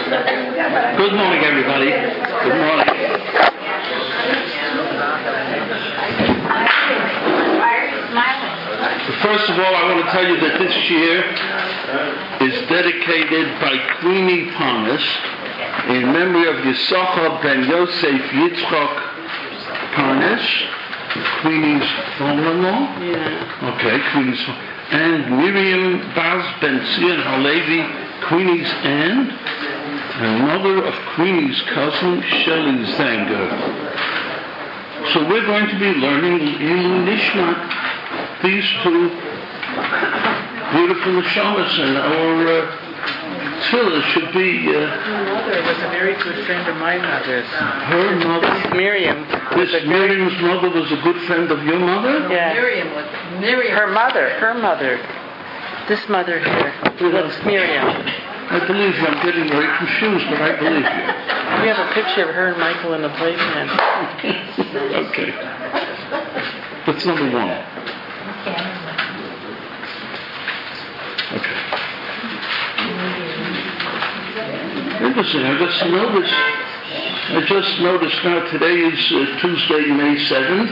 Good morning, everybody. Good morning. First of all, I want to tell you that this year is dedicated by Queenie Parnas in memory of Yisachar ben Yosef Yitzchok Parnas, Queenie's father-in-law. Yeah. Okay, Queenie's father. And Miriam Baz ben Zion Halevi, Queenie's aunt, and mother of Queenie's cousin, Shelley Zanger. So we're going to be learning in Nishmat these two beautiful neshamas, and our tefillah should be... Her mother was a very good friend of my mother's. Her mother? Miriam. Miriam's mother was a good friend of your mother? Yeah. Miriam. Her mother. This mother here. That's Miriam. I believe you. I'm getting very confused, but I believe you. We have a picture of her and Michael in the playpen. Okay. That's number one. Okay. Interesting. I just noticed now today is Tuesday, May 7th.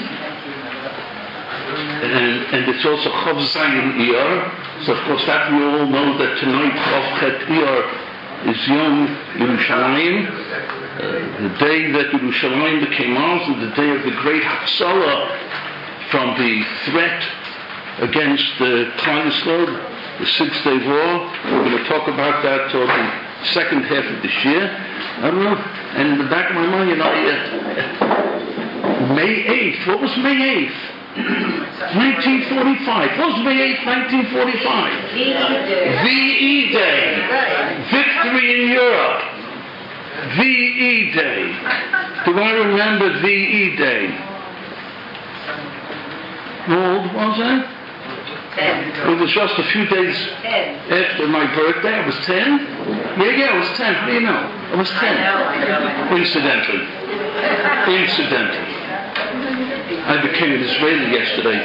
And it's also Chav Zayin Iyar. So of course that we all know that tonight Chav Chet Iyar is Yom Yerushalayim. The day that Yerushalayim became ours, and the day of the great Hatzalah from the threat against the Klal Yisrael, the 6-day war. We're going to talk about that toward the second half of this year. I don't know. And in the back of my mind, May 8th. What was May 8th? 1945. What was May 8th, 1945? VE Day. Victory in Europe. VE Day. Do I remember VE Day? How old was I? 10. It was just a few days after my birthday. I was 10? Yeah, I was 10. How do you know? I was 10. Incidentally. I became an Israeli yesterday.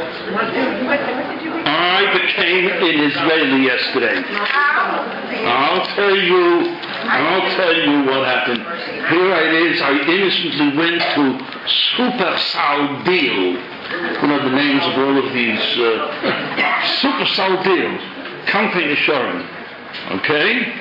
I'll tell you what happened. Here it is. I innocently went to Super Deal. You know the names of all of these Super Deal. Campaign Assurance. Okay?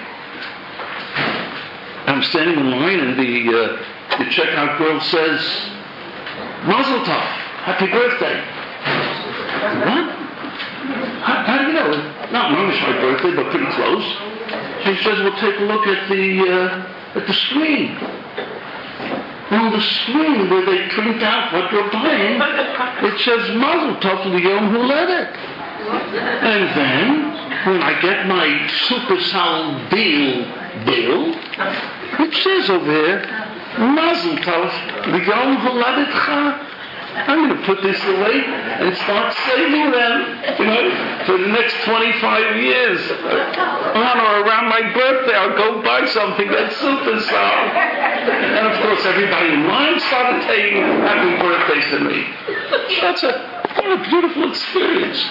I'm standing in line and the checkout girl says, Mazel Tov, happy birthday. What? How do you know? Not known as my birthday, but pretty close. She says, well, take a look at the screen. On the screen where they print out what you're buying, it says Mazel Tov to the Yom Haledet. And then, when I get my Super Sal bill, it says over here, Mazel Tov, the Yom Haledetcha. I'm going to put this away and start saving them, for the next 25 years. On or around my birthday, I'll go buy something that's super sound. And of course, everybody in line started saying happy birthday to me. That's a beautiful experience.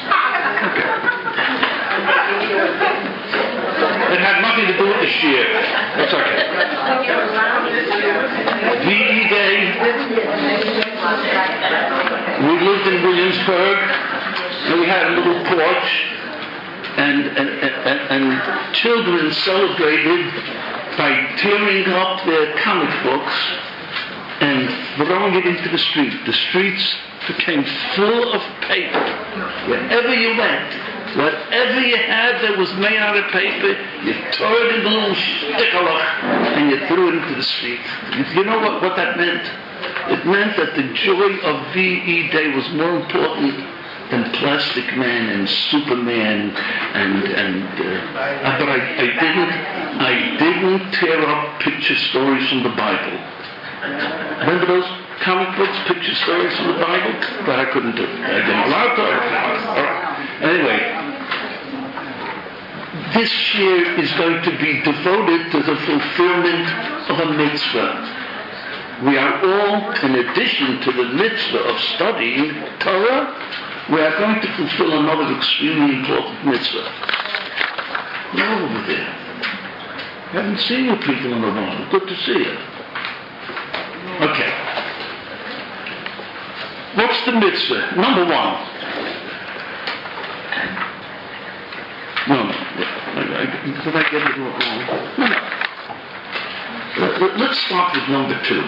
It had nothing to do with the shiur. That's okay. VE Day. We lived in Williamsburg, and we had a little porch, and children celebrated by tearing up their comic books and throwing it into the street. The streets became full of paper. Wherever you went, whatever you had that was made out of paper, you tore it into little shtikalach and you threw it into the street. You know what that meant? It meant that the joy of VE Day was more important than Plastic Man and Superman but I didn't tear up picture stories from the Bible. Remember those comic books, picture stories from the Bible? But I couldn't do it. I didn't allow it. All right. Anyway, this year is going to be devoted to the fulfillment of a mitzvah. We are all, in addition to the mitzvah of studying Torah, we are going to fulfill another extremely important mitzvah. Go over there. Haven't seen you people in a while. Good to see you. Okay. What's the mitzvah? Number one. No. Did I get it wrong? No. Let's start with number two.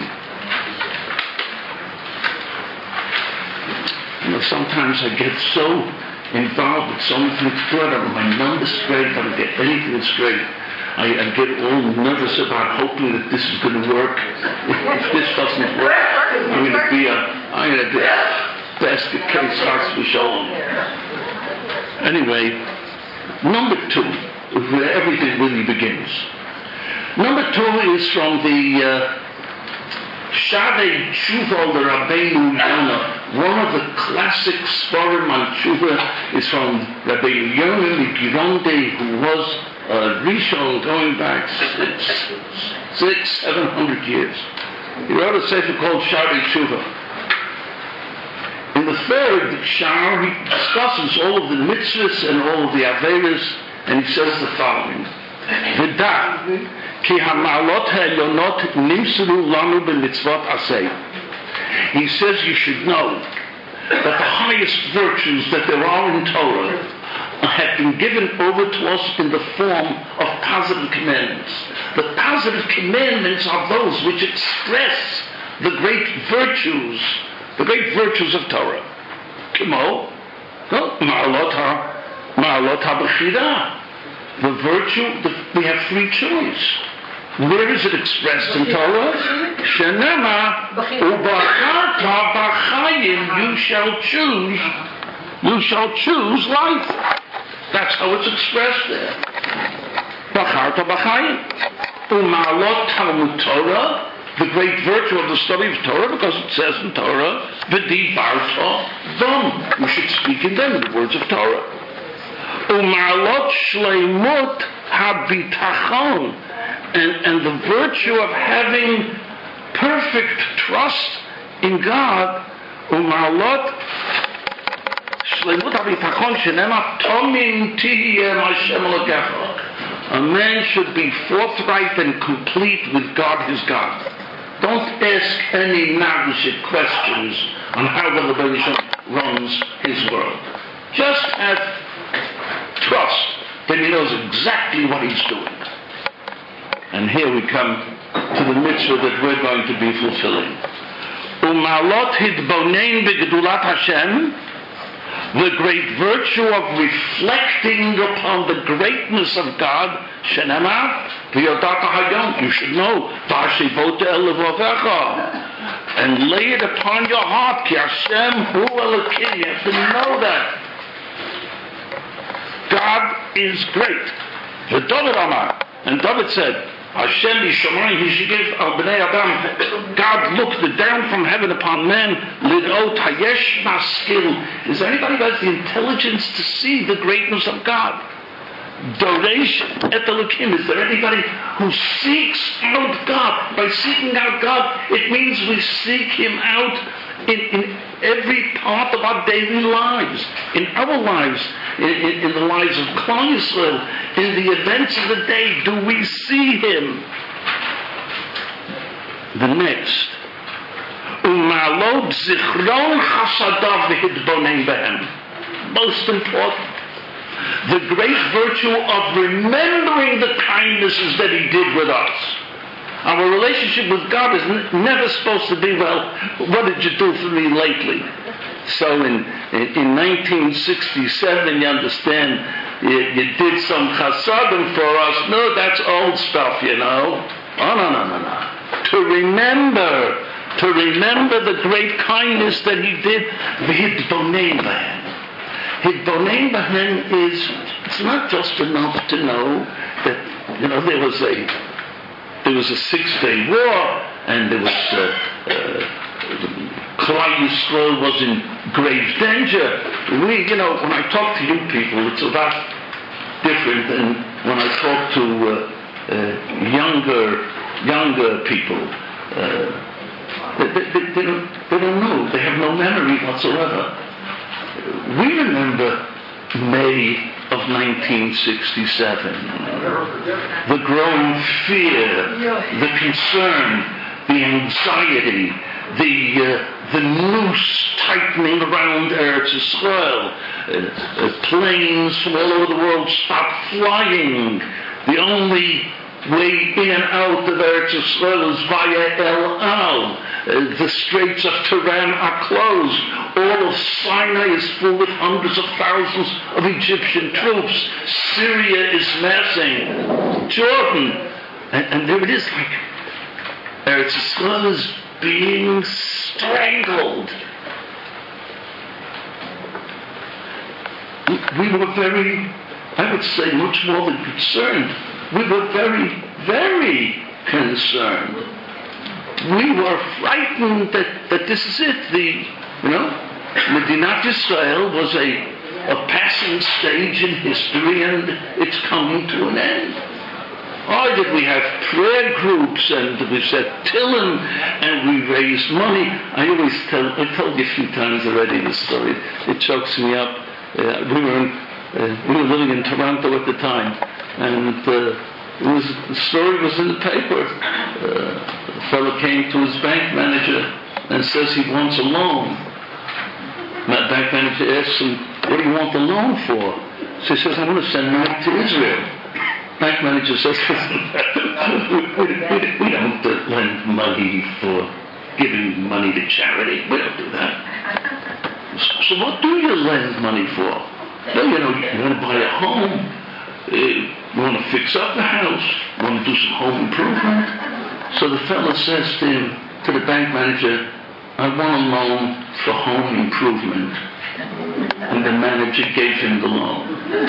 Sometimes I get so involved with so many things. I don't have my numbers straight. I don't get anything straight. I get all nervous about hoping that this is going to work. If this doesn't work, I'm going to be a basket case hospital. Anyway, number two, where everything really begins. Number two is from the Shavei Tshuva, the Rabbeinu Yonah. One of the classic Sforim on Tshuva is from Rabbeinu Yonah Migironde, who was Rishon going back 700 years. He wrote a sefer called Shavei Tshuva. In the third shar, he discusses all of the mitzvahs and all of the averas, and he says the following: V'da ki ha'ma'alot ha'elyonot nimsuru lanu b'mitzvot aseh. He says you should know that the highest virtues that there are in Torah have been given over to us in the form of positive commandments. The positive commandments are those which express the great virtues of Torah. Kimo, ma'alot ha'bechira. The virtue, we have free choice. Where is it expressed in Torah? Shenema ubacharta b'chayim, you shall choose life. That's how it's expressed there. B'charta b'chayim. U'ma'alot Talmud Torah, the great virtue of the study of Torah, because it says in Torah, v'dibarta dom, you should speak in them, the words of Torah. U'ma'alot shleimut habitachon, and the virtue of having perfect trust in God. U'ma'alot shleimut habitachon shenema tomim tihiyeh Hashem Elokecha. A man should be forthright and complete with God, his God. Don't ask any nagashik questions on how the Rebbeinu runs his world. Just have trust that he knows exactly what he's doing. And here we come to the mitzvah that we're going to be fulfilling. U'ma'alot hidbonein b'gedulat Hashem, the great virtue of reflecting upon the greatness of God. Shenema v'yodata hayom, you should know, v'ashivota el levavecha, and lay it upon your heart, ki Hashem hu Elokim. You have to know that God is great. V'David Amar, and David said, Hashem Yishamayim, he should give al b'nei Adam. God looked down from heaven upon men. Lidot hayesh maskil. Is there anybody who has the intelligence to see the greatness of God? Doresh et Elokim. Is there anybody who seeks out God? By seeking out God, it means we seek Him out in every part of our daily lives, in our lives, in the lives of Klal Yisrael, in the events of the day. Do we see Him? The next, U'ma'alot zichron chasadav v'hidbonein behem. Most important, the great virtue of remembering the kindnesses that He did with us. Our relationship with God is never supposed to be, well, what did you do for me lately? So in 1967, you understand, you did some chasadim for us. No, that's old stuff, you know. Oh, no. To remember the great kindness that He did, v'hidbonein behem. Hidbonein behem is, it's not just enough to know that, you know, there was a 6-day war, and there was Klal Yisrael was in grave danger. When I talk to you people, it's a lot different than when I talk to younger people. They don't know. They have no memory whatsoever. We remember May of 1967. The growing fear, the concern, the anxiety, the noose tightening around Eretz Yisrael. Planes from all over the world stop flying. The only way in and out of Eretz Yisrael is via El Al. The straits of Tehran are closed. All of Sinai is full with hundreds of thousands of Egyptian troops. Syria is massing. Jordan. And there it is, like Eretz Yisrael is being strangled. We were very, I would say, much more than concerned. We were very, very concerned. We were frightened that this is it. Medinat Yisrael was a passing stage in history, and it's coming to an end. Oh, did we have prayer groups, and we said Tillim, and we raised money. I told you a few times already this story. It chokes me up. We were living in Toronto at the time, and the story was in the paper. A fellow came to his bank manager and says he wants a loan. My bank manager asks him, "What do you want the loan for?" So he says, "I want to send money to Israel." Bank manager says, we don't lend money for giving money to charity. We don't do that. So what do you lend money for? Well, you want to buy a home. You want to fix up the house. You want to do some home improvement. So the fellow says to the bank manager, "I want a loan for home improvement." And the manager gave him the loan.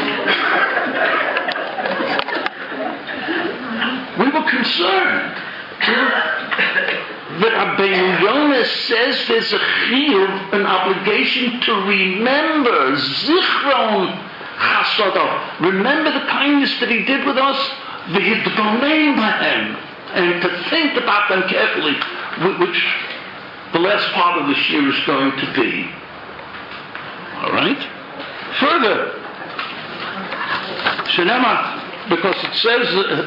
We were concerned. That Rabbeinu Yonah says there's a chiyuv, an obligation to remember, zichron chasodav. Remember the kindness that he did with us, v'hidbonein b'hem, and to think about them carefully, which the last part of the shir is going to be. All right? Further, Shenema, because it says,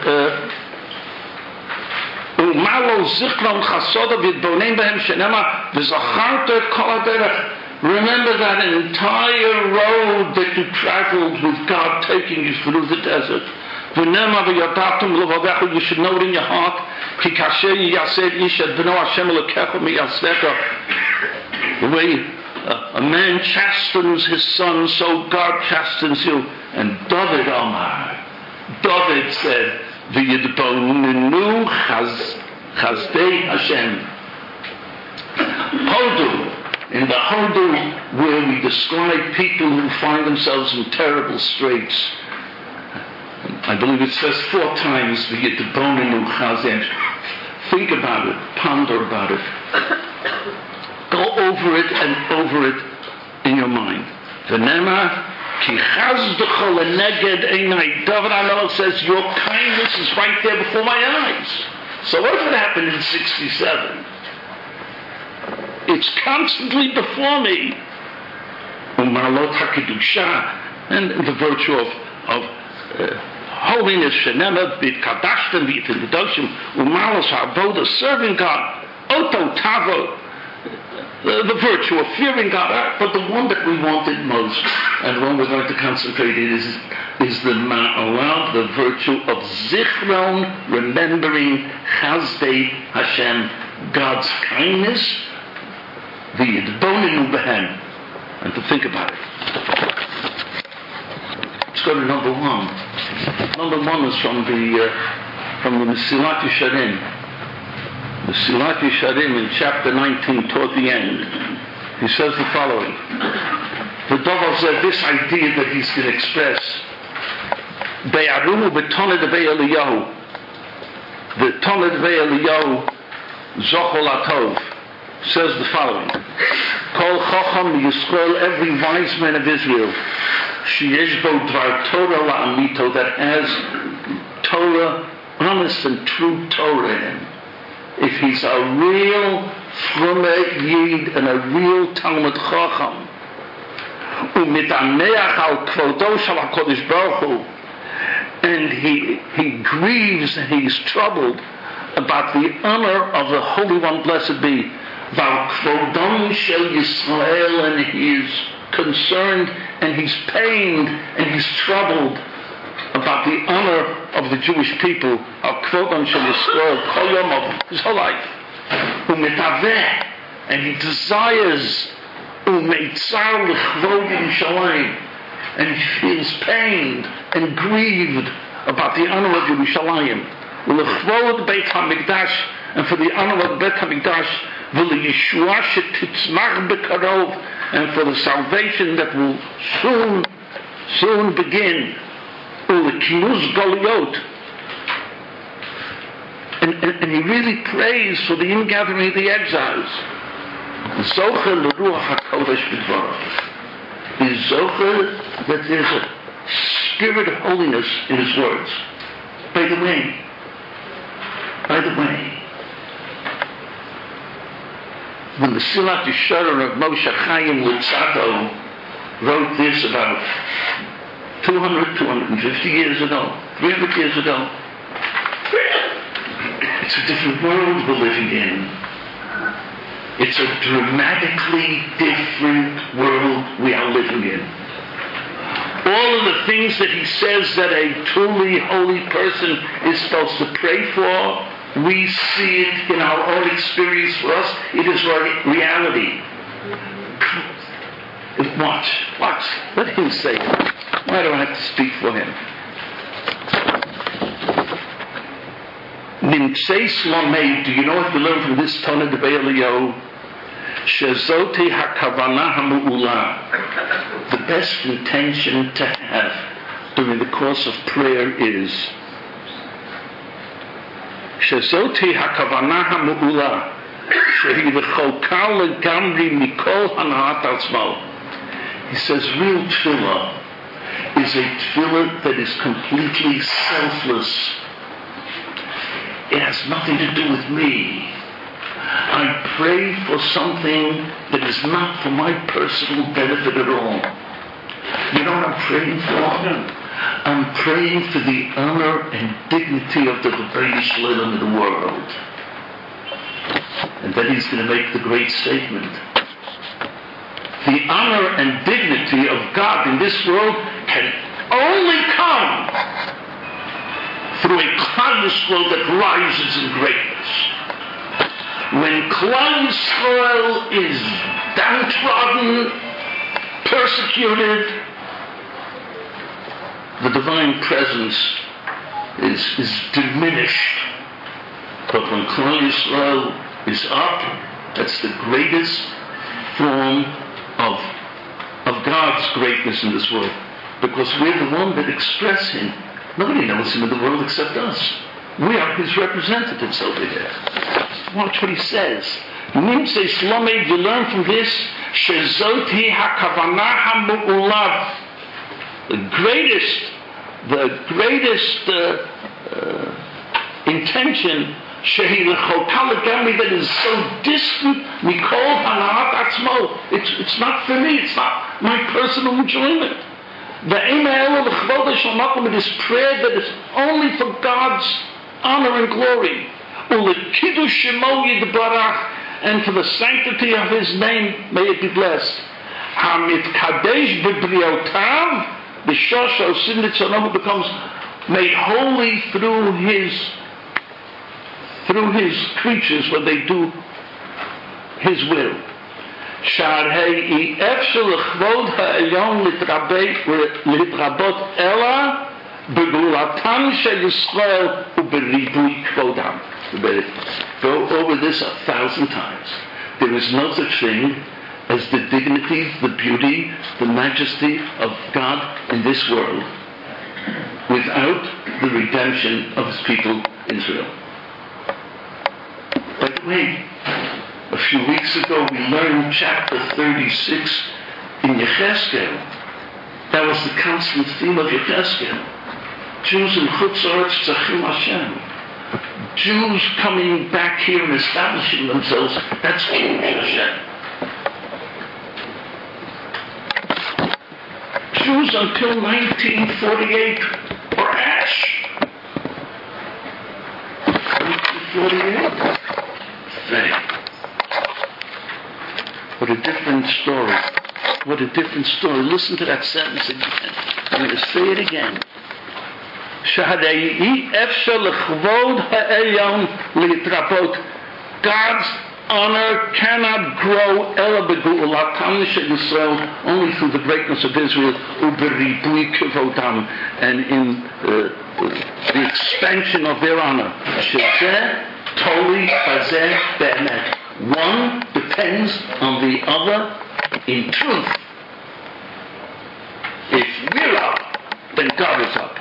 Umalo zichron chasodav v'hidbonein b'hem shenema v'zacharta kol haderech. Remember that entire road that you traveled with God taking you through the desert. V'nema v'yadatum l'vavecha, you should know it in your heart. Ki kasher yaseh ish et b'no Hashem elokecha miyasvecha. The way a man chastens his son, so God chastens you. And David said, V'yidbonenu chazdei Hashem. Hodu, in the Hodu, where we describe people who find themselves in terrible straits. I believe it says 4 times, V'yidbonenu chazdei. Think about it, ponder about it. Go over it and over it in your mind. V'nema Ki chazdecha leneged einai. David HaMelech says, your kindness is right there before my eyes. So what if it happened in 67? It's constantly before me. Umarlot hakedusha, and the virtue of holiness, shenema bit kadashtem bit kedoshim, umarlos ha'avoda, serving God, oto tavo, the virtue of fearing God. But the one that we wanted most, and the one we're going to concentrate in, is the ma'alav, the virtue of zichron, remembering chazdei Hashem, God's kindness, the yidbonenu b'hem, and to think about it. Let's go to number 1. Number 1 is from the Mesilat Yesharim. Mesilat Yesharim in chapter 19 toward the end. He says the following. The Dover said this idea that he's going to express. Be'arumu b'toned ve'eliyahu. The toned ve'eliyahu zochol atov says the following. Kol chacham Yisrael, every wise man of Israel, sheyesh bo dvar Torah la'amito, that has Torah, honest and true Torah in him. If he's a real Frumeh Yid and a real Talmud Chacham, ומתענח על כבודו של הקודש ברוך הוא, and he grieves and he's troubled about the honor of the Holy One, blessed be, ועל כבודו של Yisrael, and he is concerned and he's pained and he's troubled about the honor of the Jewish people, al kvodon shel Yisrael, kol yom of his whole life. Umetaveh, and he desires umeitzar l'chvod Yerushalayim, and he feels pained and grieved about the honor of Yerushalayim. L'chvod Beit HaMikdash, and for the honor of Beit HaMikdash, v'l'yeshua shetitzmach bekarov, and for the salvation that will soon begin. U'lekinuz Goliot, and he really prays for the ingathering of the exiles. Zocher l'ruach hakodesh b'dvarav. He's zocher that there's a spirit of holiness in his words. By the way, when the Silat Yesharim of Moshe Chaim Luzzatto wrote this about 250 years ago, 300 years ago, it's a different world we're living in. It's a dramatically different world we are living in. All of the things that he says that a truly holy person is supposed to pray for, we see it in our own experience. For us, it is reality. Watch. Let him say it. Why do I have to speak for him? Nimtzei Slomei, do you know what we learn from this Tona de Be'eliyahu? Shezoti hakavana hamu'ula. The best intention to have during the course of prayer is Shezoti hakavana hamu'ula shehi v'cholka legamri mikol hanahat atzmo. He says real tefillah is a tefillah that is completely selfless. It has nothing to do with me. I pray for something that is not for my personal benefit at all. You know what I'm praying for? I'm praying for the honor and dignity of the Rebbeinu Shalom in the world. And then he's going to make the great statement. The honor and dignity of God in this world can only come through a Klal Yisrael that rises in greatness. When Klal Yisrael is downtrodden, persecuted, the divine presence is diminished. But when Klal Yisrael is up, that's the greatest form of God's greatness in this world. Because we're the one that express Him. Nobody knows Him in the world except us. We are His representatives over here. Watch what He says. Nimtzei Slomei, you learn from this, Shezoti hakavana hamu'ulav. The greatest intention, shehi l'cholka legamri, that is so distant, mikol hanahat atzmo. It's not for me. It's not my personal enjoyment. The email of the it is prayer that is only for God's honor and glory. Ulekidu shemo yidbarach, and for the sanctity of His name, may it be blessed. Hamit kadesh b'briotav, the shosha sinditzonohu becomes made holy through His creatures when they do His will. Sharhei efshel l'chvod ha'elyon litrabot ela begulatan shel Yisrael uberibui kvodam. Go over this 1,000 times. There is no such thing as the dignity, the beauty, the majesty of God in this world without the redemption of His people, Israel. By the way, a few weeks ago we learned chapter 36 in Yechezkel. That was the constant theme of Yechezkel. Jews in Chutz La'aretz tzachim Hashem. Jews coming back here and establishing themselves, that's Kiddush Hashem. Jews until 1948 or Ash. 1948? What a different story. What a different story. Listen to that sentence again. I'm going to say it again. God's honor cannot grow only through the greatness of Israel and in the expansion of their honor. One depends on the other in truth. If we're up, then God is up.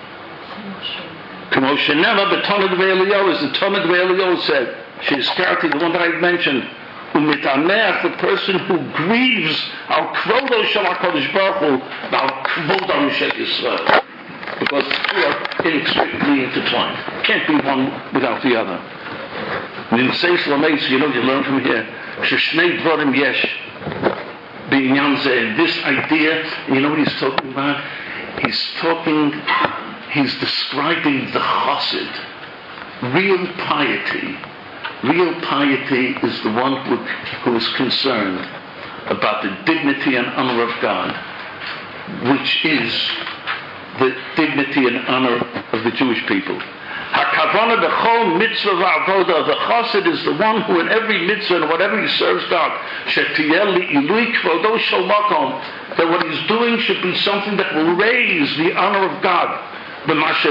As the Talmud of Eliyahu said, the one that I mentioned, the person who grieves al kvodo shel HaKadosh Baruch Hu, al kvodo shel Yisrael, because we are inextricably intertwined. Can't be one without the other. And in Seis Lameis, you learn from here, Shnei Dvarim Yesh, this idea, you know what he's talking about? He's describing the chassid. Real piety. Real piety is the one who is concerned about the dignity and honor of God, which is the dignity and honor of the Jewish people. HaKavana b'chol mitzvah v'avoda. The chassid is the one who in every mitzvah and whatever he serves God, shetiyeh li'ilui kvodo shel makom, that what he's doing should be something that will raise the honor of God. Because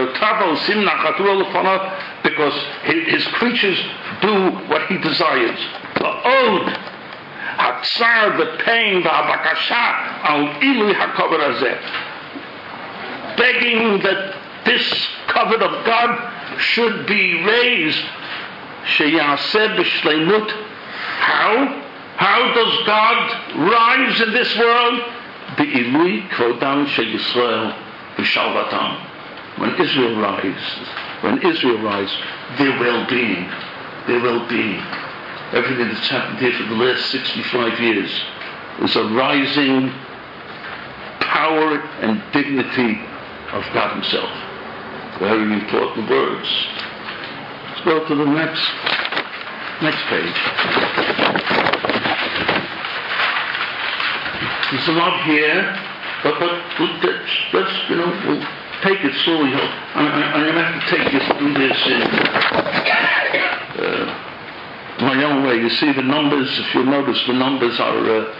his creatures do what he desires. The ode, hatzar, the pain, the habakasha, al ilui hakavod hazeh, begging that this covet of God should be raised. Sheyaseh b'shleimut. How does God rise in this world? Be'ilui kvodam shel Yisrael v'shalvatam. When Israel rises, their well-being, everything that's happened here for the last 65 years is a rising power and dignity of God Himself. Very important words. Let's go to the next page. There's a lot here, but let's we'll take it slowly. I'm going to have to take you through this in my own way. You see the numbers, if you'll notice, the numbers are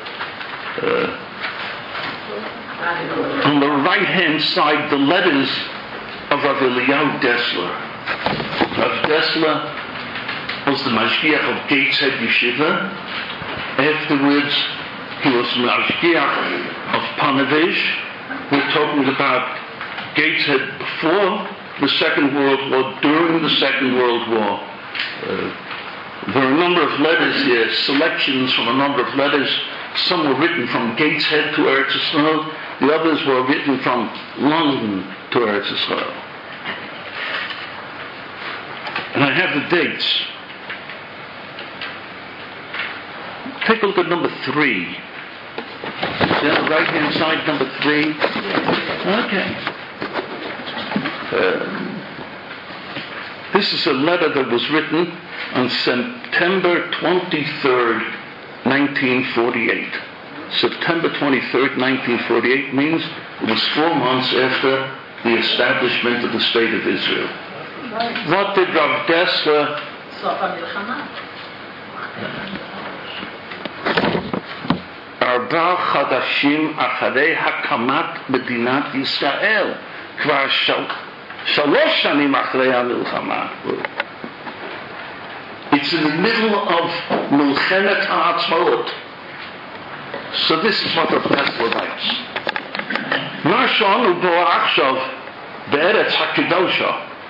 on the right-hand side, the letters of Rav Eliyahu Dessler. Rav Dessler was the Mashgiach of Gateshead Yeshiva. Afterwards, he was Mashgiach of Panevish. We're talking about Gateshead before the Second World War, during the Second World War. There are a number of letters here, selections from a number of letters. Some were written from Gateshead to Eretz Yisrael. The others were written from London to Eretz Yisrael. And I have the dates. Take a look at number 3. See on the right-hand side, number 3? Okay. This is a letter that was written on September 23rd, 1948. September 23rd, 1948 means it was 4 months after the establishment of the State of Israel. What did Rav Dessler... Arba Chadashim Acharei Hakamat Medinat Yisrael. Kvar Shalosh Shanim Acharei HaMilchama. It's in the middle of Milchemet HaAtzmaut. So this is what Rav Dessler writes. Ma she'anu bo achshav be'eretz HaKedosha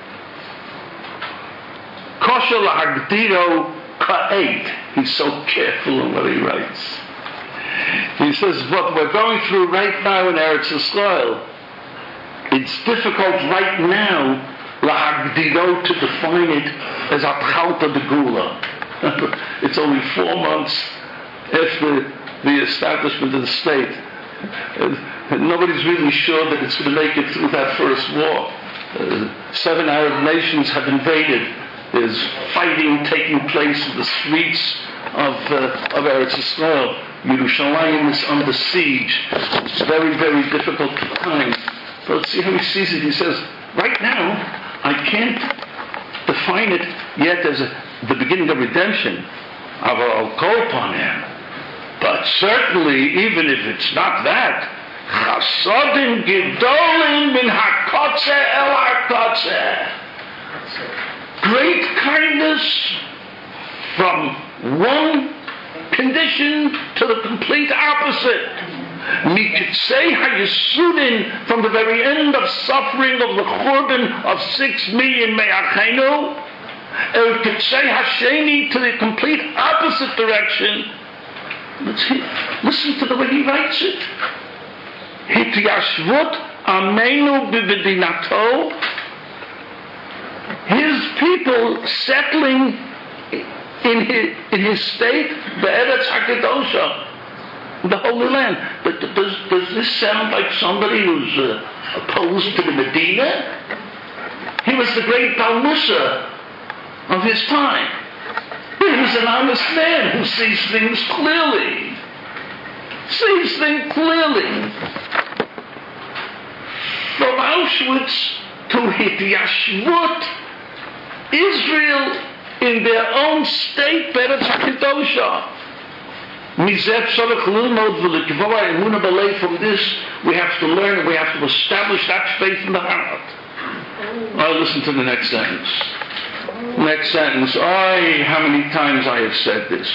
kosher lahagdiro ka'ed. He's so careful in what he writes. He says, what we're going through right now in Eretz Yisrael, it's difficult right now lahagdiro to define it as atchalta de gula. It's only 4 months after the establishment of the state. Nobody's really sure that it's going to make it through that first war. 7 Arab nations have invaded. There's fighting taking place in the streets of Eretz Yisrael. Yerushalayim is under siege. It's a very, very difficult time. But see how he sees it. He says, right now, I can't define it yet as the beginning of redemption. I'll call upon him. But certainly, even if it's not that, Chasodim Gedolim min HaKotze el HaKotze. Great kindness from one condition to the complete opposite. Mikitzei HaYesudin, from the very end of suffering of the Churban of 6 million Me'achenu, El Kitzei HaSheni, to the complete opposite direction. Listen to the way he writes it. Hityashvut Amenu B'Medinato, his people settling in his state, the Eretz HaKadosha, the Holy Land. Does this sound like somebody who's opposed to the Medina? He was the great Baal Musa of his time. He was an honest man who sees things clearly. From Auschwitz to Hityashvut, Israel in their own state, Beretz HaKadosha. From this, we have to learn, we have to establish that faith in the heart. Now listen to the next sentence. Next sentence. How many times I have said this.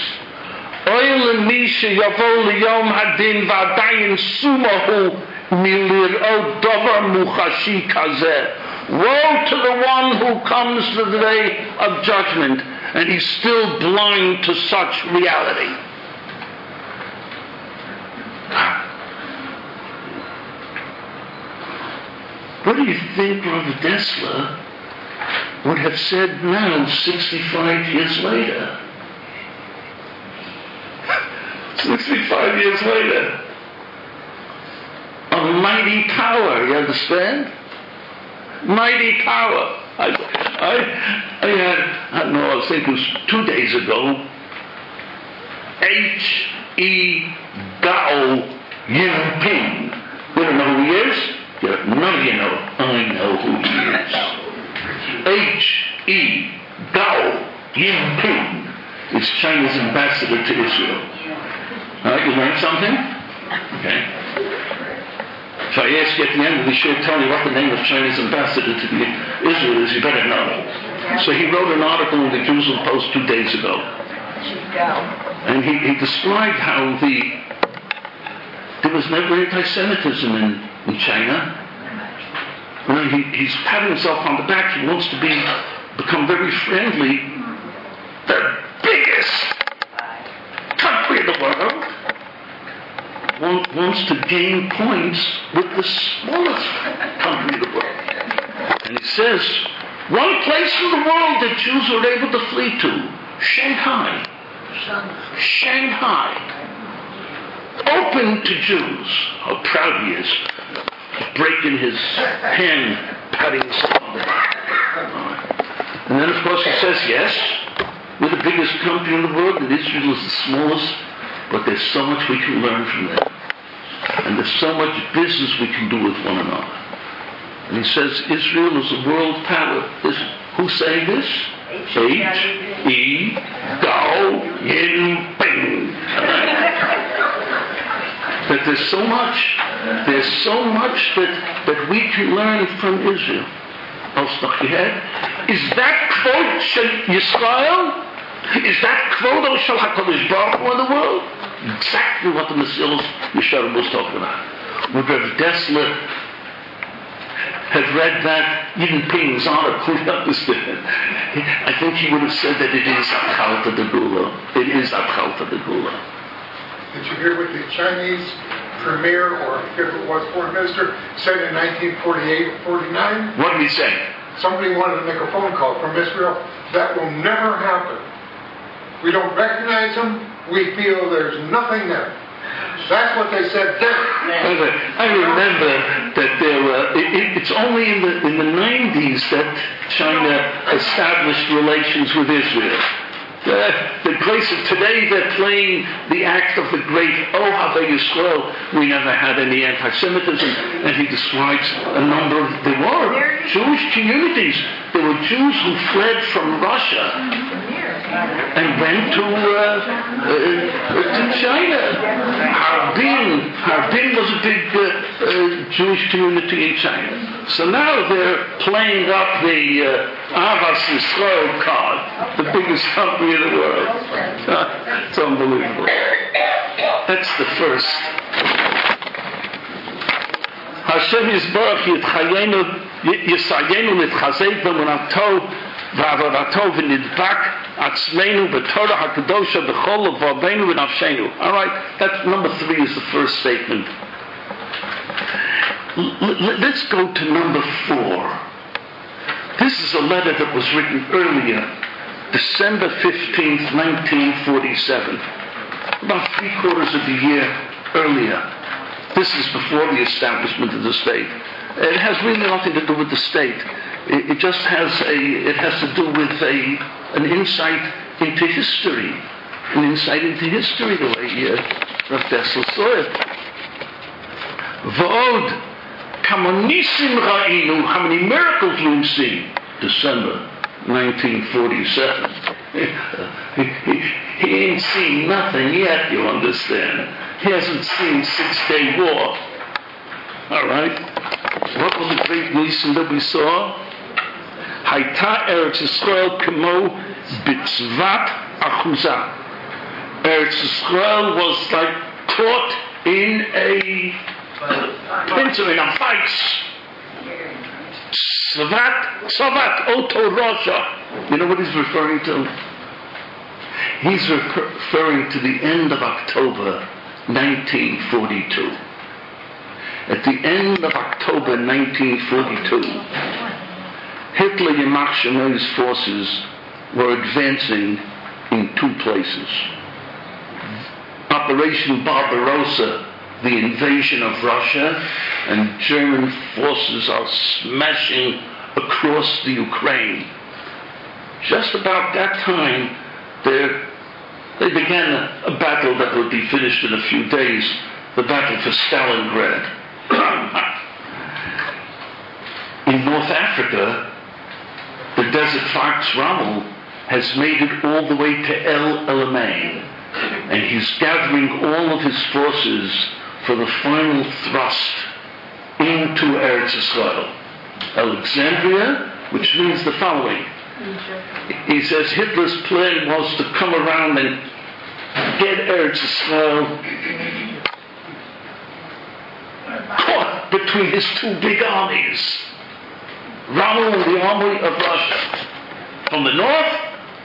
Woe to the one who comes to the day of judgment and he's still blind to such reality. What do you think Rabbi Dessler would have said now, 65 years later? 65 years later. A mighty power, you understand? Mighty power. I was thinking it was 2 days ago. H.E. Gao Jinping. You don't know who he is? None of you know. I know who he is. H.E. Gao Jinping is China's ambassador to Israel. All right, you learned something? Okay. So I ask you at the end of the show, tell me what the name of China's ambassador to Israel is. You better know. So he wrote an article in the Jerusalem Post 2 days ago. And he described how there was never anti-Semitism in China. He's patting himself on the back. He wants to become very friendly. The biggest country in the world wants to gain points with the smallest country in the world. And he says, one place in the world that Jews were able to flee to, Shanghai. Open to Jews. How proud he is. Breaking his hand, patting himself on the back. And then of course he says, yes, we're the biggest country in the world and Israel is the smallest, but there's so much we can learn from them. And there's so much business we can do with one another. And he says Israel is a world power. Who's saying this? H.E. Gao Jinping. That there's so much that we can learn from Israel. Is that quote Shel Yisrael? Is that quote Shel HaKadosh Baruch Hu in the world? Exactly what the Mesilas Yesharim was talking about. Would Rav Dessler have read that Jinping's article, you understand? I think he would have said that it is Atchalta de Gula. It is Atchalta de Gula. Did you hear what the Chinese premier, or I forget who it was, foreign minister, said in 1948 or 49? What did he say? Somebody wanted to make a phone call from Israel. That will never happen. We don't recognize them. We feel there's nothing there. That's what they said then. I remember that there were. It's only in the 90s that China established relations with Israel. The place of today, they're playing the act of the great Ohave Yisrael. We never had any anti-Semitism, and he describes a number of. There were Jewish communities. There were Jews who fled from Russia and went to China. Harbin was a big Jewish community in China. So now they're playing up the Avas Yisrael card, the biggest country in the world. It's unbelievable. That's the first. Hashem Yisbarach Yisayenu Litchazek B'Munato V'Avodato V'Nidbak Atzmeinu B'Torah HaKadosha B'Chol V'Avenu V'Nafshenu. All right, that's number 3 is the first statement. Let's go to number 4. This is a letter that was written earlier, December 15th, 1947, about 3/4 of a year earlier. This is before the establishment of the state. It has really nothing to do with the state. It just has to do with an insight into history. An insight into history, the way Rav Dessel saw it. V'od, kamonisim ra'inu, how many miracles we've seen? December 1947. He ain't seen nothing yet, you understand. He hasn't seen Six-Day War. All right? What was the great nisim that we saw? Hayta Eretz Yisrael kemo bitzvat achuzah. Eretz Yisrael was like caught in a pincer, in a vice. Savat Oto Rosha. You know what he's referring to? He's referring to the end of October 1942. At the end of October 1942, Hitler Yamach Shemai's forces were advancing in 2 places. Operation Barbarossa, the invasion of Russia, and German forces are smashing across the Ukraine. Just about that time, they began a battle that would be finished in a few days, the battle for Stalingrad. In North Africa, the Desert Fox Rommel has made it all the way to El Alamein, and he's gathering all of his forces for the final thrust into Eretz Yisrael. Alexandria, which means the following. He says Hitler's plan was to come around and get Eretz Yisrael caught between his 2 big armies. Rommel and the army of Russia. From the north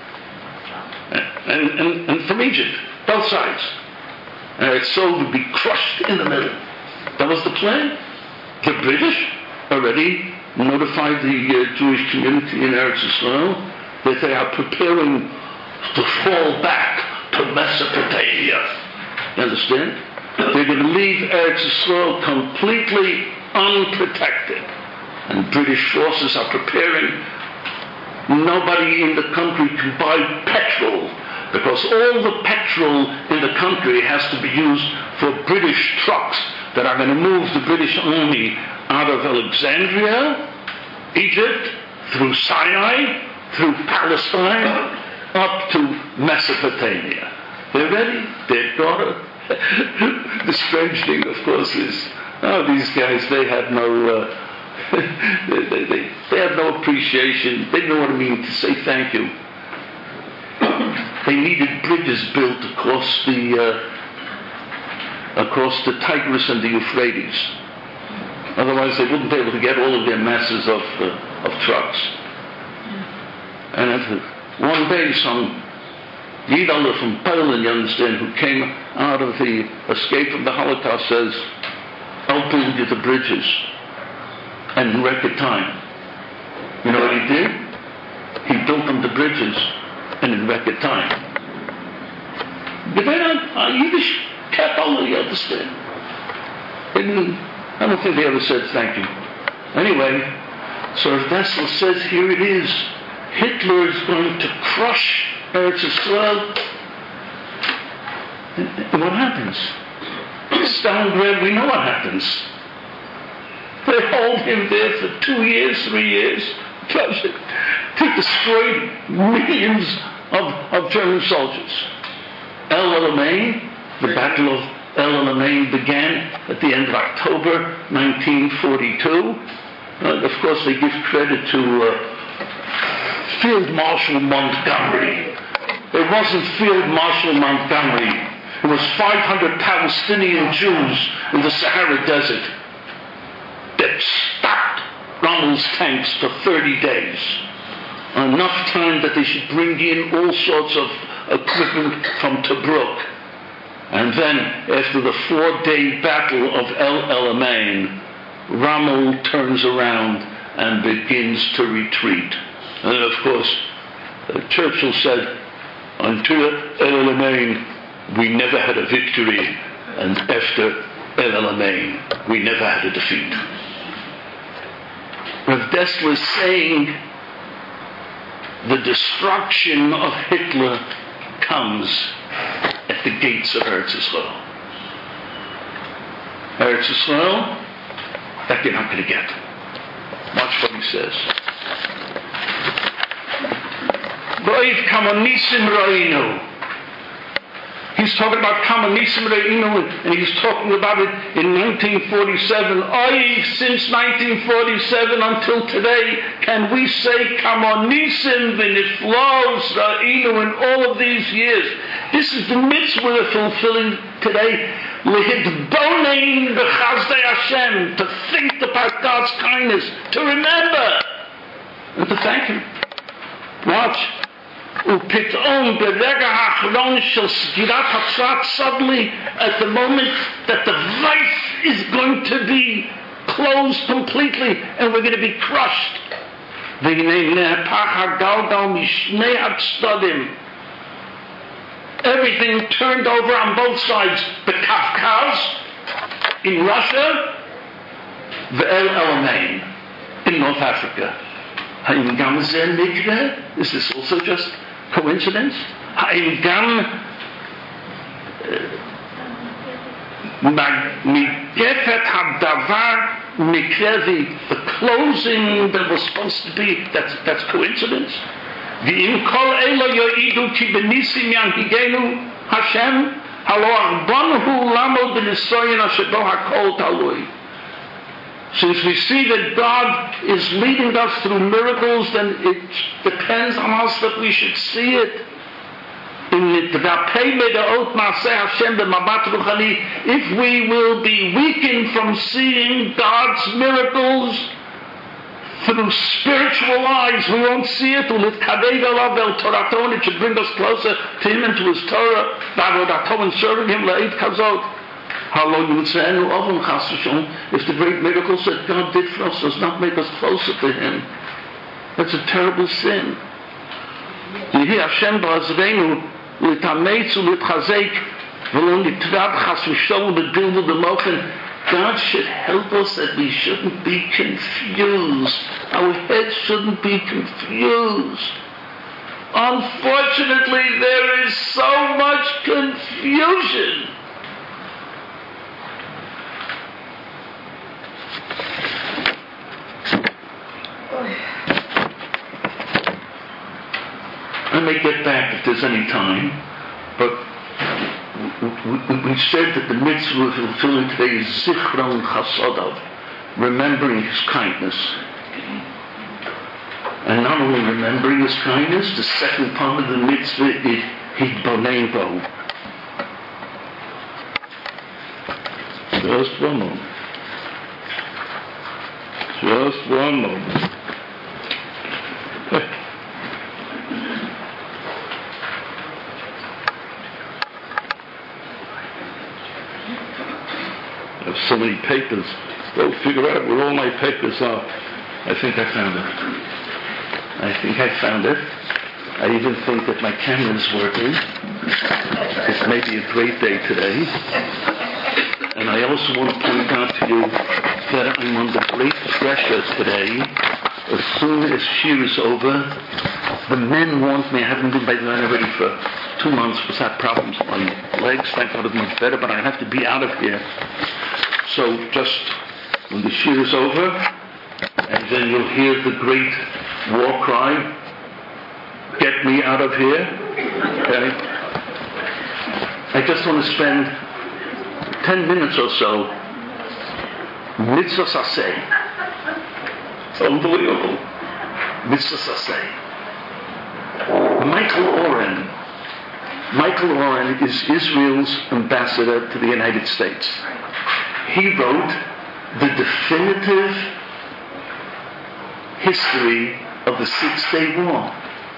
and from Egypt. Both sides. And Eretz Yisrael would be crushed in the middle. That was the plan. The British already notified the Jewish community in Eretz Yisrael that they are preparing to fall back to Mesopotamia. You understand? They're going to leave Eretz Yisrael completely unprotected. And British forces are preparing. Nobody in the country can buy petrol, because all the petrol in the country has to be used for British trucks that are going to move the British army out of Alexandria, Egypt, through Sinai, through Palestine, up to Mesopotamia. They're ready. They're got it. The strange thing, of course, is these guys, they had no they had no appreciation. They didn't know what it means to say thank you. They needed bridges built across the Tigris and the Euphrates. Otherwise, they wouldn't be able to get all of their masses of trucks. And at one day, some Yidallah from Poland, you understand, who came out of the escape from the Holocaust, says, "I'll build you the bridges." And in record time. You know what he did? He built them the bridges, and in record time. Yiddish kept on, you understand? I don't think they ever said thank you. Anyway, so Rav Dessler says, here it is. Hitler is going to crush Eretz Yisrael. And what happens? Stalingrad, we know what happens. They hold him there for 2 years, 3 years, to destroy millions of German soldiers. El Alamein, the Battle of El Alamein began at the end of October 1942. Of course, they give credit to Field Marshal Montgomery. It wasn't Field Marshal Montgomery. It was 500 Palestinian Jews in the Sahara Desert that stopped Rommel's tanks for 30 days. Enough time that they should bring in all sorts of equipment from Tobruk. And then, after the 4-day battle of El Alamein, Rommel turns around and begins to retreat. And of course, Churchill said, until El Alamein, we never had a victory, and after El Alamein, we never had a defeat. Rav Dessler is saying the destruction of Hitler comes at the gates of Eretz Yisrael. Eretz Yisrael, that you're not going to get. Watch what he says. Bo'ev kamonisim ra'inu. He's talking about Kamonisim Re'inu, and he's talking about it in 1947. Since 1947 until today, can we say Kamonisim V'niflos Re'inu in all of these years? This is the mitzvah we're fulfilling today. L'hidbonein b'chazdei Hashem, to think about God's kindness, to remember, and to thank Him. Watch. Upit'om berega ha'achron shel sgirat hatzrat, suddenly, at the moment that the vice is going to be closed completely, and we're going to be crushed. V'hinei ne'apach ha'galgal mishnei hatzdadim. Everything turned over on both sides. The Kafkaz in Russia, Ve'el Alamein in North Africa. Ha'im gam zeh mikveh? Is this also just coincidence? Ha'im gam migefet ha'davar mikrevi, the closing that was supposed to be, that's coincidence? V'im kol elo yo'idu ki b'nisim yanhigenu Hashem halo arbonhu lamo b'nisoyin ashebo ha'kol talui. Since we see that God is leading us through miracles, then it depends on us that we should see it. If we will be weakened from seeing God's miracles through spiritual eyes, we won't see it. And it should bring us closer to Him and to His Torah, and serving Him. If the great miracles that God did for us does not make us closer to Him, that's a terrible sin. God should help us that we shouldn't be confused. Our heads shouldn't be confused. Unfortunately, there is so much confusion. I may get back if there's any time, but we said that the mitzvah we're fulfilling today is Zichron Chasodav, remembering His kindness. And not only remembering His kindness, the second part of the mitzvah is Hidbonein Bo. Just one moment. Just one moment. I have so many papers. Go figure out where all my papers are. I think I found it. I even think that my camera is working. It may be a great day today. And I also want to point out to you that I'm under great pressure today. As soon as Shir is over, the men want me. I haven't been by the line already for 2 months because I had problems with my legs. Thank God it's much better, but I have to be out of here. So just when the Shir is over, and then you'll hear the great war cry, get me out of here. Okay? I just want to spend 10 minutes or so. Mitzvah Saseh. It's unbelievable. Mitzvah Saseh. Michael Oren is Israel's ambassador to the United States. He wrote the definitive history of the Six-Day War.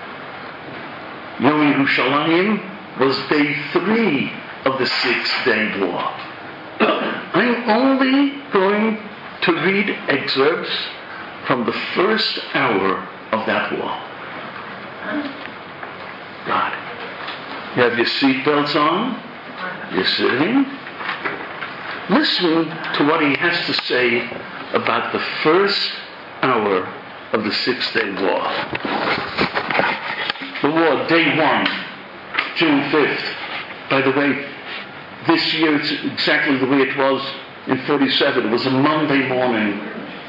Yom Yerushalayim was day 3 of the Six-Day War. I'm only going to read excerpts from the first hour of that war. God. You have your seatbelts on. You're sitting. Listen to what he has to say about the first hour of the Six-Day War. The war, day 1, June 5th. By the way, this year it's exactly the way it was in 47. It was a Monday morning.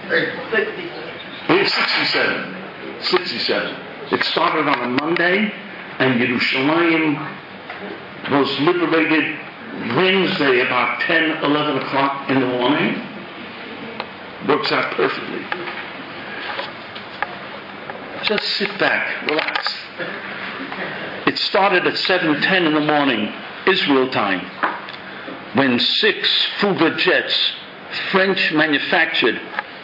67. It started on a Monday, and Yerushalayim was liberated Wednesday about 10, 11 o'clock in the morning. Works out perfectly. Just sit back, relax. It started at 7:10 in the morning, Israel time, when 6 Fouga jets, French manufactured,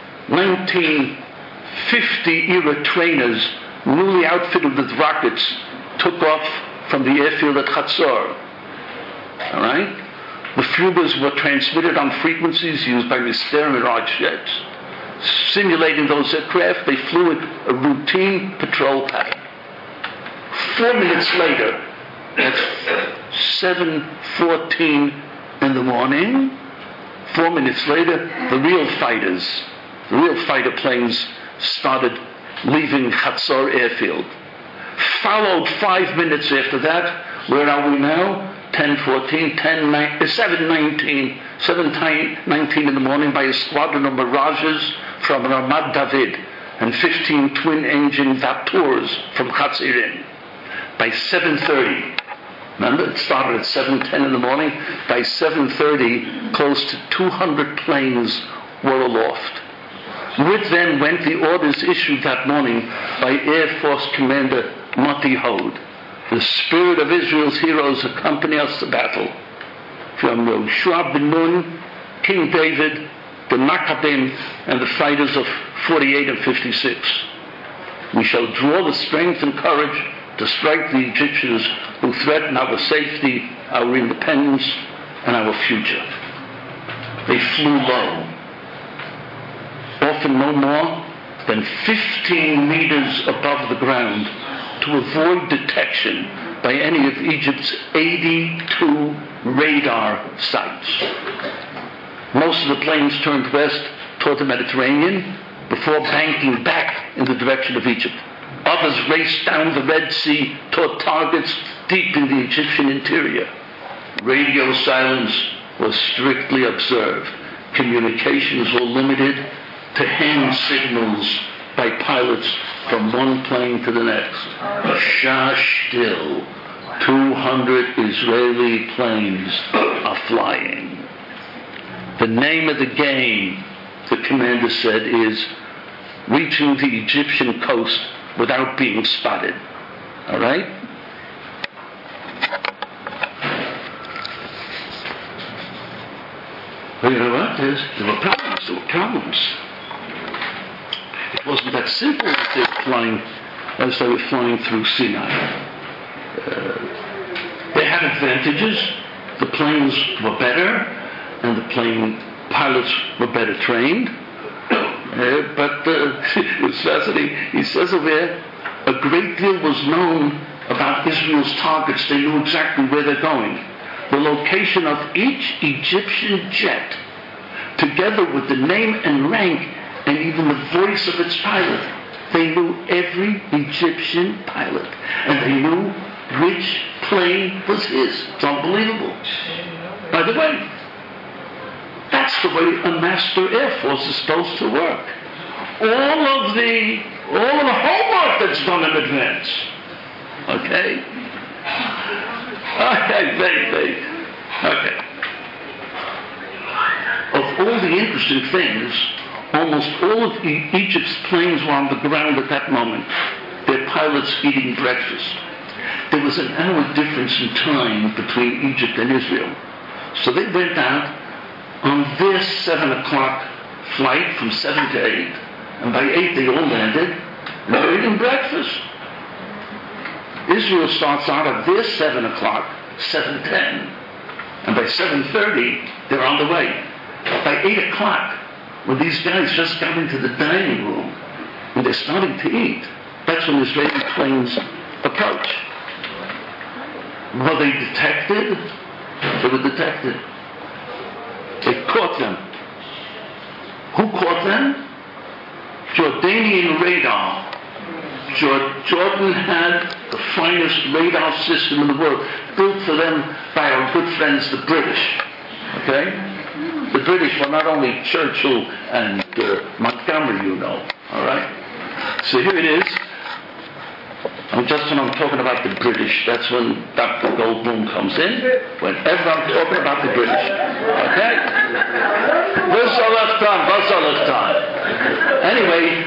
1950-era trainers, newly outfitted with rockets, took off from the airfield at Chatzor. All right? The Fugas were transmitted on frequencies used by Mister Mirage jets. Simulating those aircraft, they flew a routine patrol pattern. 4 minutes later, at 7:14 in the morning, 4 minutes later, the real fighter planes started leaving Chatzor airfield. Followed 5 minutes after that, where are we now? 7:19 in the morning by a squadron of Mirages from Ramat David and 15 twin-engine Vaptors from Chatzirin. By 7:30, remember it started at 7:10 in the morning, by 7:30 close to 200 planes were aloft. With them went the orders issued that morning by Air Force Commander Moti Hod. The spirit of Israel's heroes accompany us to battle. From Yoshua ben Nun, King David, the Maccabim, and the fighters of 48 and 56. We shall draw the strength and courage to strike the Egyptians who threaten our safety, our independence, and our future. They flew low, often no more than 15 meters above the ground, to avoid detection by any of Egypt's 82 radar sites. Most of the planes turned west toward the Mediterranean before banking back in the direction of Egypt. Others raced down the Red Sea toward targets deep in the Egyptian interior. Radio silence was strictly observed. Communications were limited to hand signals by pilots from one plane to the next. Shah still, 200 Israeli planes are flying. The name of the game, the commander said, is reaching the Egyptian coast without being spotted. All right? Well, you know what? There were problems. It wasn't that simple as they were flying through Sinai. They had advantages. The planes were better, and the plane pilots were better trained. But it's fascinating. He says over there, A great deal was known about Israel's targets. They knew exactly where they're going. The location of each Egyptian jet, together with the name and rank and even the voice of its pilot. They knew every Egyptian pilot, and they knew which plane was his. It's unbelievable. By the way, that's the way a master Air Force is supposed to work. All of the homework that's done in advance. Okay? Okay. Of all the interesting things, almost all of Egypt's planes were on the ground at that moment. Their pilots eating breakfast. There was an hour difference in time between Egypt and Israel. So they went out on their 7 o'clock flight from 7 to 8. And by 8 they all landed. And they were eating breakfast. Israel starts out at their 7 o'clock, 7:10. And by 7:30, they're on the way. By 8 o'clock, when these guys just got into the dining room, and they're starting to eat, that's when Israeli planes approach. Were they detected? They were detected. They caught them. Who caught them? Jordanian radar. Jordan had the finest radar system in the world, built for them by our good friends, the British. Okay? The British were not only Churchill and Montgomery, you know. All right? So here it is. And just when I'm talking about the British, that's when Dr. Goldblum comes in. Whenever I'm talking about the British. Okay? What's our left time? Anyway,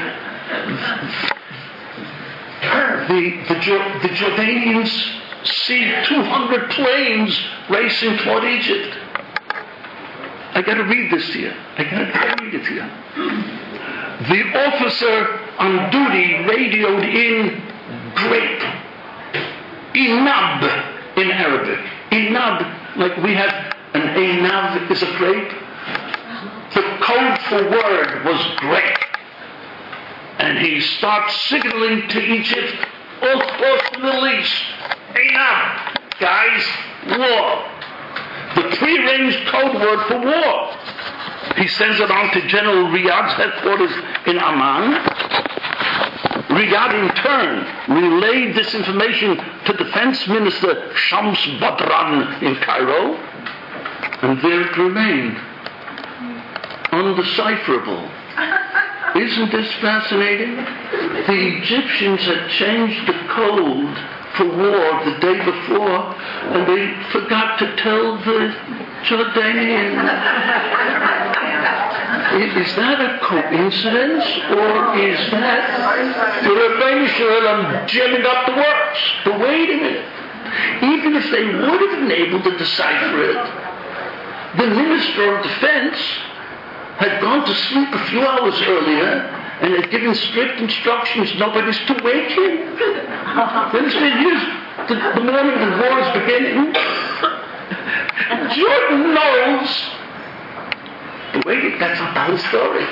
the Jordanians see 200 planes racing toward Egypt. I got to read this to you. I got to read it to you. The officer on duty radioed in grape. Inab in Arabic. Inab, like we have an Inab is a grape. The code for word was grape. And he starts signaling to Egypt, all across the Middle East. Inab, guys, war. The prearranged code word for war. He sends it on to General Riyad's headquarters in Amman. Riyadh in turn relayed this information to Defense Minister Shams Badran in Cairo, and there it remained, undecipherable. Isn't this fascinating? The Egyptians had changed the code for war the day before, and they forgot to tell the Jordanians. Is that a coincidence, or is that the Rebbeinu Shalom jamming up the works? But wait a minute. Even if they would have been able to decipher it, the Minister of Defense had gone to sleep a few hours earlier and had given strict instructions nobody's to wake him. Here's the morning the war is beginning. Jordan knows. But wait, that's not the whole story.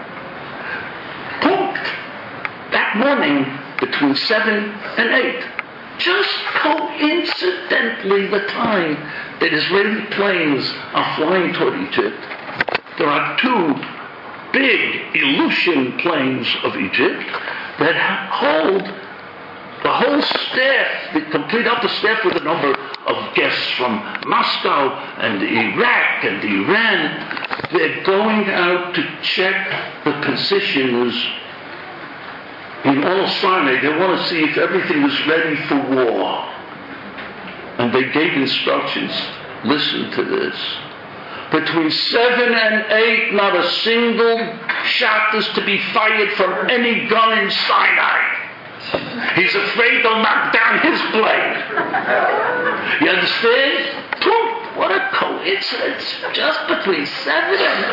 Punkt. That morning, between 7 and 8, just coincidentally the time that Israeli planes are flying toward Egypt, there are two big Ilyushin planes of Egypt that hold the whole staff, the complete upper staff with a number of guests from Moscow and Iraq and Iran. They're going out to check the positions in all Sinai. They want to see if everything is ready for war. And they gave instructions. Listen to this. Between 7 and 8, not a single shot is to be fired from any gun in Sinai. He's afraid they'll knock down his plane. You understand? Poof, what a coincidence. Just between 7 and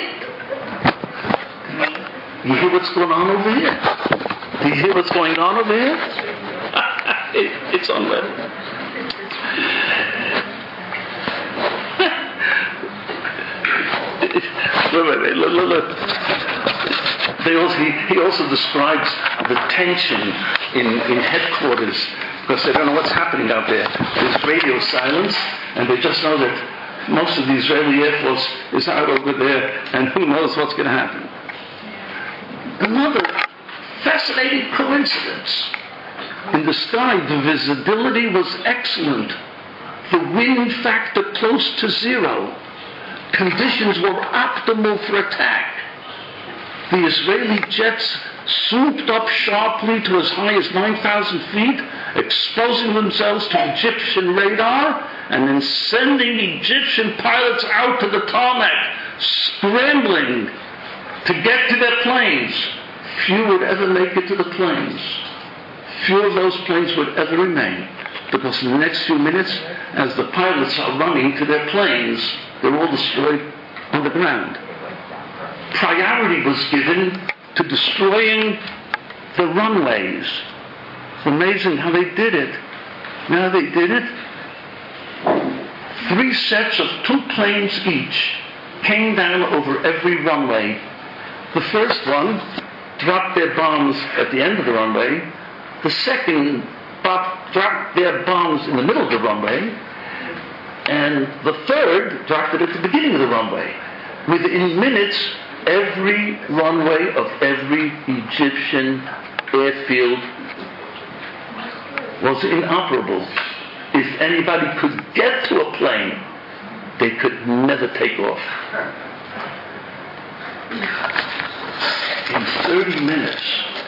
8. You hear what's going on over here? Do you hear what's going on over here? It's unreal. Wait. Look. he also describes the tension in headquarters because they don't know what's happening out there. There's radio silence, and they just know that most of the Israeli Air Force is out over there, and who knows what's going to happen. Another fascinating coincidence. In the sky, the visibility was excellent. The wind factor close to zero. Conditions were optimal for attack. The Israeli jets swooped up sharply to as high as 9,000 feet, exposing themselves to Egyptian radar, and then sending Egyptian pilots out to the tarmac, scrambling to get to their planes. Few would ever make it to the planes. Few of those planes would ever remain, because in the next few minutes, as the pilots are running to their planes, they're all destroyed on the ground. Priority was given to destroying the runways. It's amazing how they did it. You know how they did it? 3 sets of 2 planes each came down over every runway. The first one dropped their bombs at the end of the runway. The second dropped their bombs in the middle of the runway. And the third dropped it at the beginning of the runway. Within minutes, every runway of every Egyptian airfield was inoperable. If anybody could get to a plane, they could never take off. In 30 minutes,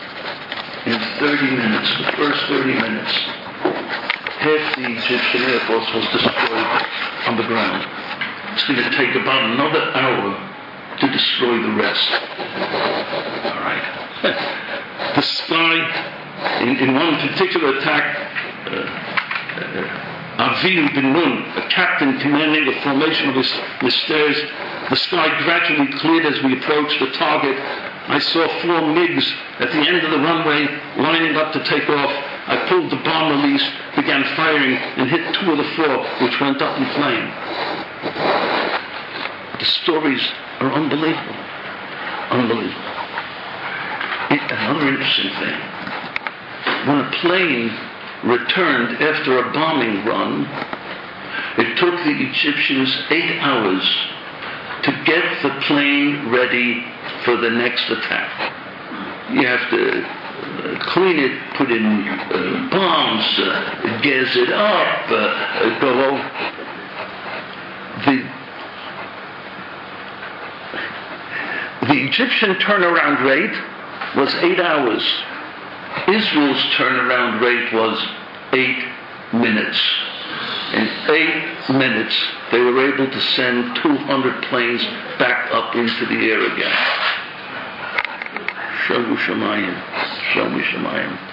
the first 30 minutes, half the Egyptian Air Force was destroyed on the ground. It's going to take about another hour to destroy the rest. All right. The sky, in one particular attack, Avil bin Nun, a captain commanding the formation of his stairs, the sky gradually cleared as we approached the target. I saw 4 MiGs at the end of the runway lining up to take off. I pulled the bomb release, began firing, and hit 2 of the 4, which went up in flame. The stories are unbelievable. Unbelievable. Another interesting thing. When a plane returned after a bombing run, it took the Egyptians 8 hours to get the plane ready for the next attack. You have to clean it, put in bombs, gas it up, go over. The Egyptian turnaround rate was 8 hours. Israel's turnaround rate was 8 minutes. In 8 minutes, they were able to send 200 planes back up into the air again. Shomu Shemayim.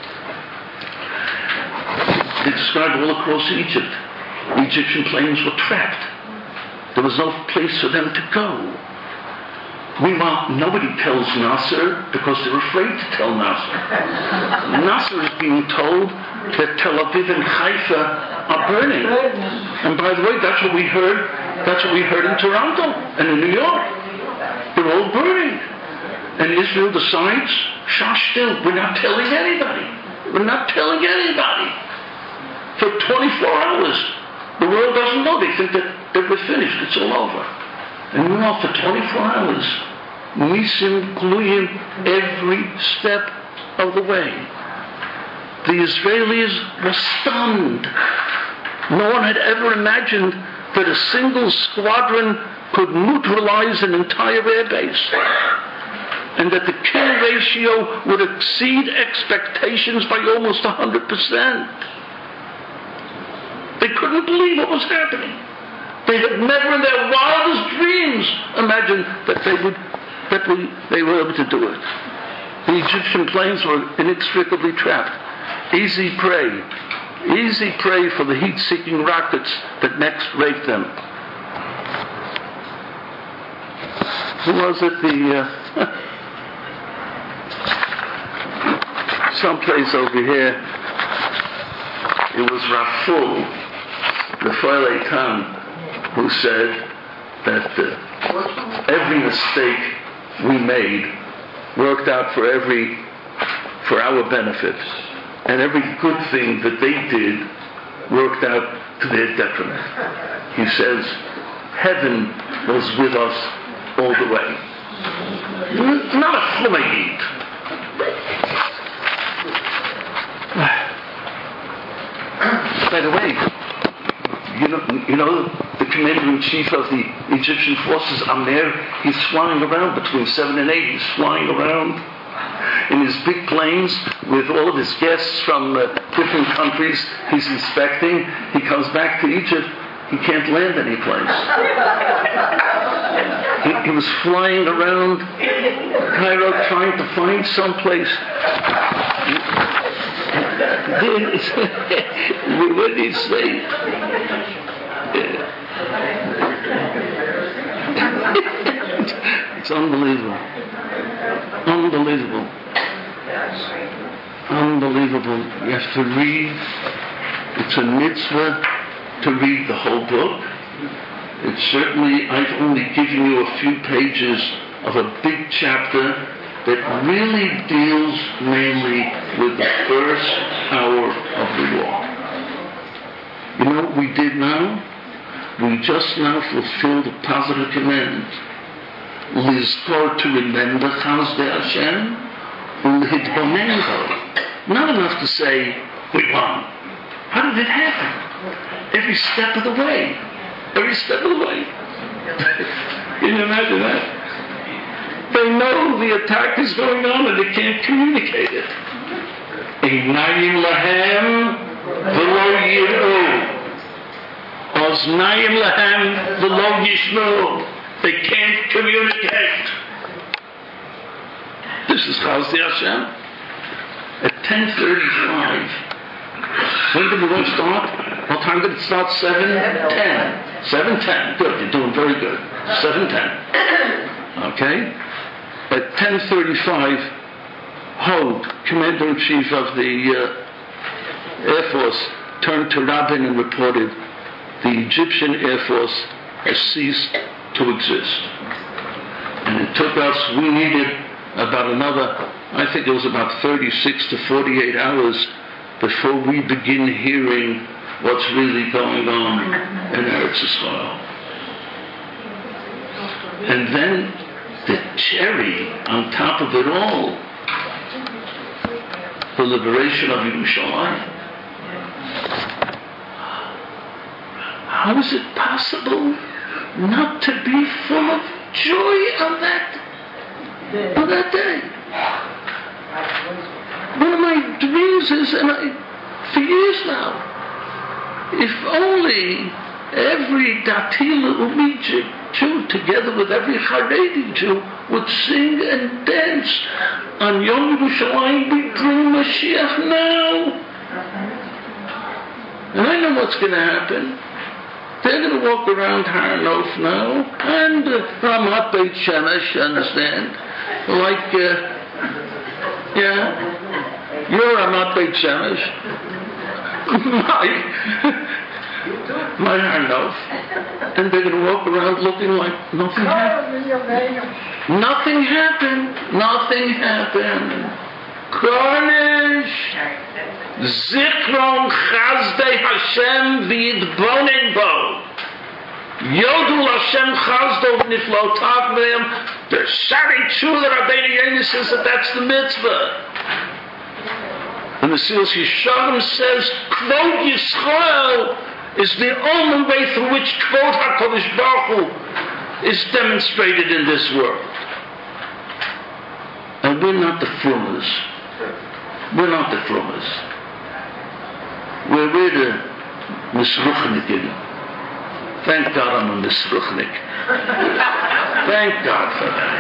They described all across Egypt. The Egyptian planes were trapped. There was no place for them to go. Meanwhile, nobody tells Nasser because they're afraid to tell Nasser. Nasser is being told that Tel Aviv and Haifa are burning. And by the way, that's what we heard. That's what we heard in Toronto and in New York. They're all burning. And Israel decides, shush still, we're not telling anybody. We're not telling anybody. For 24 hours, the world doesn't know. They think that we're finished. It's all over. And we know for 24 hours, Nisim Gluyim every step of the way. The Israelis were stunned. No one had ever imagined that a single squadron could neutralize an entire airbase, and that the kill ratio would exceed expectations by almost 100%. They couldn't believe what was happening. They had never in their wildest dreams imagined that they were able to do it. The Egyptian planes were inextricably trapped. Easy prey for the heat-seeking rockets that next raped them. Who was it? Someplace over here. It was Raphael Eitan, who said that every mistake we made worked out for our benefit. And every good thing that they did worked out to their detriment. He says, heaven was with us all the way. Not a chumagid. By the way, you know, the commander-in-chief of the Egyptian forces, Amir, he's flying around between 7 and 8. He's flying around in his big planes with all of his guests from different countries. He's inspecting. He comes back to Egypt. He can't land any place. He was flying around Cairo trying to find some place. What did he say? It's unbelievable. Unbelievable. Unbelievable. You have to read. It's a mitzvah to read the whole book. It's certainly, I've only given you a few pages of a big chapter that really deals mainly with the first hour of the war. You know what we did now? We just now fulfilled a positive command. Lizkor, to remember Chazdei Hashem, Ulhidbonen Bo. Not enough to say, we won. How did it happen? Every step of the way. Every step of the way. Can you imagine that? They know the attack is going on and they can't communicate it. Einayim lahem v'lo yir'u. Oznayim lahem v'lo yishmu. They can't communicate. This is Chazdei Hashem. At 10:35. When did the war start? What time did it start? 7:10. 7:10. Good. You're doing very good. 7:10. Okay. At 10:35, Hod, Commander-in-Chief of the Air Force, turned to Rabin and reported the Egyptian Air Force has ceased to exist. And it took us, we needed about another, I think it was about 36 to 48 hours before we begin hearing what's really going on in Eretz Yisrael. And then the cherry on top of it all, the liberation of Yerushalayim. How is it possible not to be full of joy on that day? One of my dreams is, for years now, if only every Dati Le'umi Jew, together with every Haredi Jew, would sing and dance on Yom Yerushalayim, we bring Mashiach now. And I know what's going to happen. They're going to walk around Har Nof now, and Ramat Beit Shemesh, understand? Like, you're Ramat Beit Shemesh. My Har Nof. And they're going to walk around looking like nothing happened. Nothing happened. Nothing happened. Cornish. Zikron Chazdei Hashem v'yidbonen bo. Yodul Hashem Chazdo v'niflotav v'yam. They're shouting true that Rabbeinu Yonah says that that's the mitzvah. And the Mesilas Yesharim says, Kvod Yisrael is the only way through which Kvod HaKadosh Baruch Hu is demonstrated in this world. And we're not the frumas. We're not the frumas. We're the Misruchnikim. Thank God I'm a Misruchnik. Thank God for that.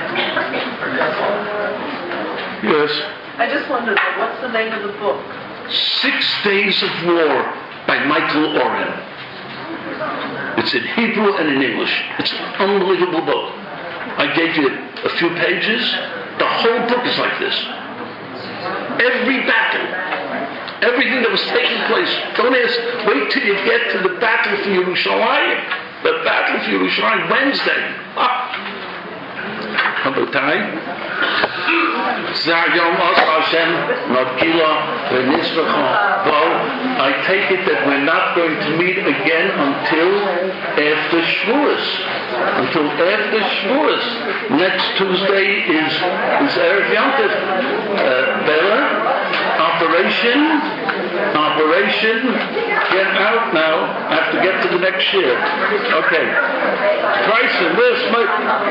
Yes? I just wondered, what's the name of the book? 6 Days of War by Michael Oren. It's in Hebrew and in English. It's an unbelievable book. I gave you a few pages. The whole book is like this. Every battle, everything that was taking place. Don't ask, wait till you get to the battle for Yerushalayim. The battle for Yerushalayim, Wednesday. How about time? Zayom Os Hashem Notgila V'Nisracha Bo. I take it that we're not going to meet again until after Shavuos. Until after Shavuos. Next Tuesday is Erev Yom Tov. Bella, Operation. Get out now. I have to get to the next year. Okay. Bryson, where's my...